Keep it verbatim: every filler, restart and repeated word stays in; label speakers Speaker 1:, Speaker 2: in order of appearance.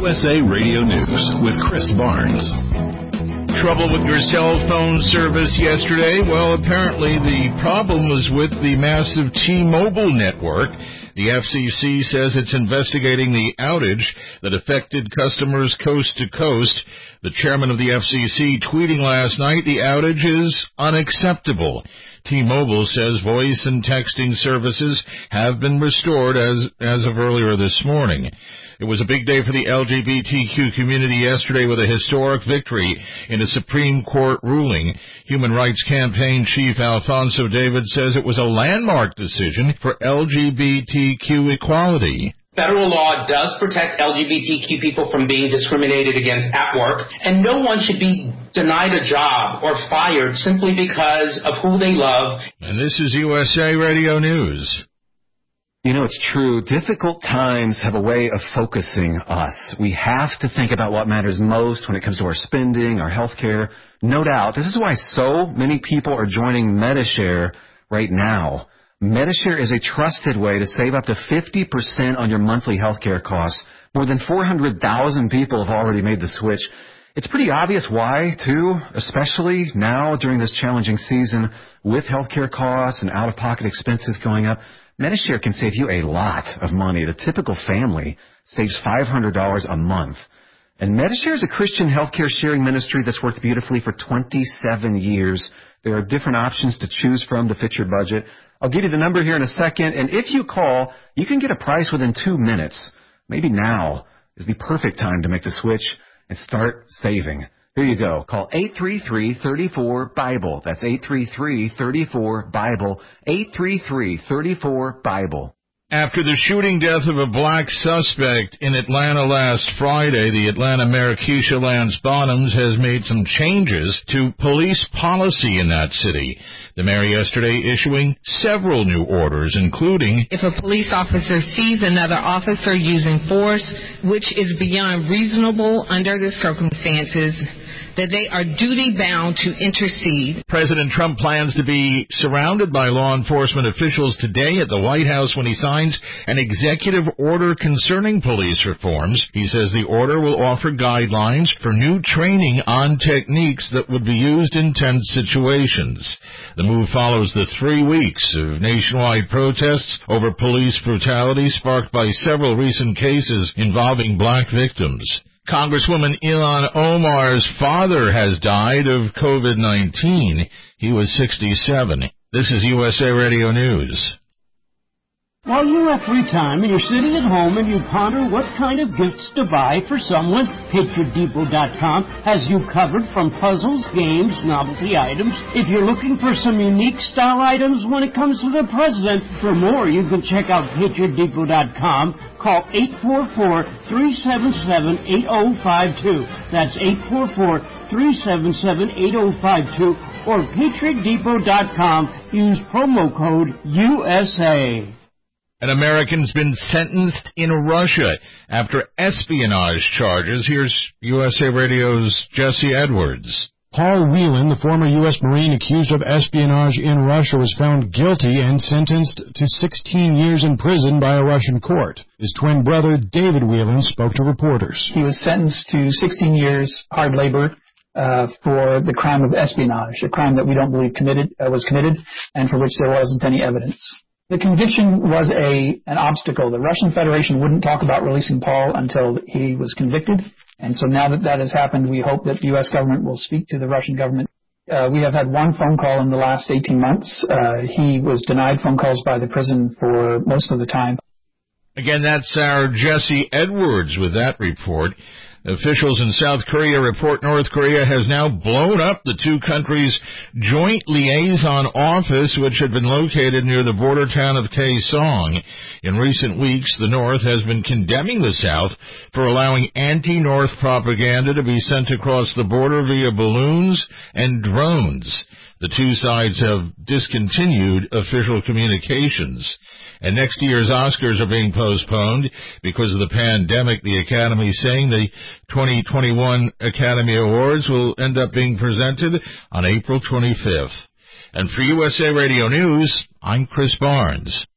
Speaker 1: U S A Radio News with Chris Barnes.
Speaker 2: Trouble with your cell phone service yesterday? Well, apparently the problem was with the massive T-Mobile network. The F C C says it's investigating the outage that affected customers coast to coast. The chairman of the F C C tweeting last night, the outage is unacceptable. T-Mobile says voice and texting services have been restored as, as of earlier this morning. It was a big day for the L G B T Q community yesterday with a historic victory in a Supreme Court ruling. Human Rights Campaign Chief Alfonso David says it was a landmark decision for L G B T Q equality.
Speaker 3: Federal law does protect L G B T Q people from being discriminated against at work, and no one should be denied a job or fired simply because of who they love.
Speaker 2: And this is U S A Radio News.
Speaker 4: You know, it's true. Difficult times have a way of focusing us. We have to think about what matters most when it comes to our spending, our health care. No doubt. This is why so many people are joining Medi-Share right now. Medi-Share is a trusted way to save up to fifty percent on your monthly health care costs. More than four hundred thousand people have already made the switch. It's pretty obvious why, too, especially now during this challenging season with health care costs and out-of-pocket expenses going up. Medi-Share can save you a lot of money. The typical family saves five hundred dollars a month. And Medi-Share is a Christian healthcare sharing ministry that's worked beautifully for twenty-seven years. There are different options to choose from to fit your budget. I'll give you the number here in a second, and if you call, you can get a price within two minutes. Maybe now is the perfect time to make the switch and start saving. Here you go. Call eight three three, three four, BIBLE. That's eight three three, three four, BIBLE. eight three three, three four, BIBLE.
Speaker 2: After the shooting death of a black suspect in Atlanta last Friday, the Atlanta Mayor Keisha Lance Bottoms has made some changes to police policy in that city. The mayor yesterday issuing several new orders, including
Speaker 5: if a police officer sees another officer using force, which is beyond reasonable under the circumstances, that they are duty-bound to intercede.
Speaker 2: President Trump plans to be surrounded by law enforcement officials today at the White House when he signs an executive order concerning police reforms. He says the order will offer guidelines for new training on techniques that would be used in tense situations. The move follows the three weeks of nationwide protests over police brutality sparked by several recent cases involving black victims. Congresswoman Ilhan Omar's father has died of COVID nineteen. He was sixty-seven. This is U S A Radio News.
Speaker 6: While you have free time and you're sitting at home and you ponder what kind of gifts to buy for someone, Patriot Depot dot com has you covered from puzzles, games, novelty items. If you're looking for some unique style items when it comes to the president, for more you can check out Patriot Depot dot com. Call eight four four, three seven seven, eight zero five two. That's eight four four, three seven seven, eight zero five two. Or Patriot Depot dot com. Use promo code U S A.
Speaker 2: An American's been sentenced in Russia after espionage charges. Here's U S A Radio's Jesse Edwards.
Speaker 7: Paul Whelan, the former U S Marine accused of espionage in Russia, was found guilty and sentenced to sixteen years in prison by a Russian court. His twin brother, David Whelan, spoke to reporters.
Speaker 8: He was sentenced to sixteen years hard labor uh, for the crime of espionage, a crime that we don't believe committed uh, was committed and for which there wasn't any evidence. The conviction was a an obstacle. The Russian Federation wouldn't talk about releasing Paul until he was convicted. And so now that that has happened, we hope that the U S government will speak to the Russian government. Uh, we have had one phone call in the last eighteen months. Uh, he was denied phone calls by the prison for most of the time.
Speaker 2: Again, that's our Jesse Edwards with that report. Officials in South Korea report North Korea has now blown up the two countries' joint liaison office, which had been located near the border town of Kaesong. In recent weeks, the North has been condemning the South for allowing anti-North propaganda to be sent across the border via balloons and drones. The two sides have discontinued official communications. And next year's Oscars are being postponed because of the pandemic. The Academy saying the twenty twenty-one Academy Awards will end up being presented on April twenty-fifth. And for U S A Radio News, I'm Chris Barnes.